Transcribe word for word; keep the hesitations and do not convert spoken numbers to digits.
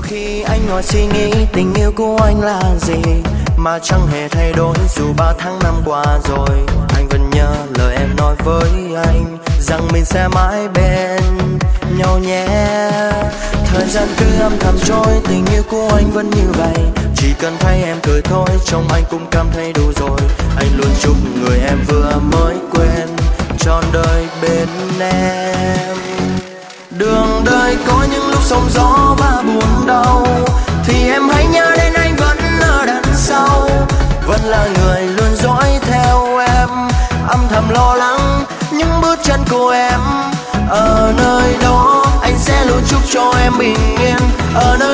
Khi anh ngồi suy nghĩ tình yêu của anh là gì mà chẳng hề thay đổi dù ba tháng năm qua rồi. Anh vẫn nhớ lời em nói với anh rằng mình sẽ mãi bên nhau nhé. Thời gian cứ âm thầm trôi, tình yêu của anh vẫn như vậy. Chỉ cần thấy em cười thôi, trong anh cũng cảm thấy đủ rồi. Anh luôn chúc người em vừa mới quên trọn đời bên em. Đường đời có những lúc sóng gió và buồn đau, thì em hãy nhớ đến anh vẫn ở đằng sau. Vẫn là người luôn dõi theo em, âm thầm lo lắng những bước chân của em. Ở nơi đó anh sẽ luôn chúc cho em bình yên. Ở nơi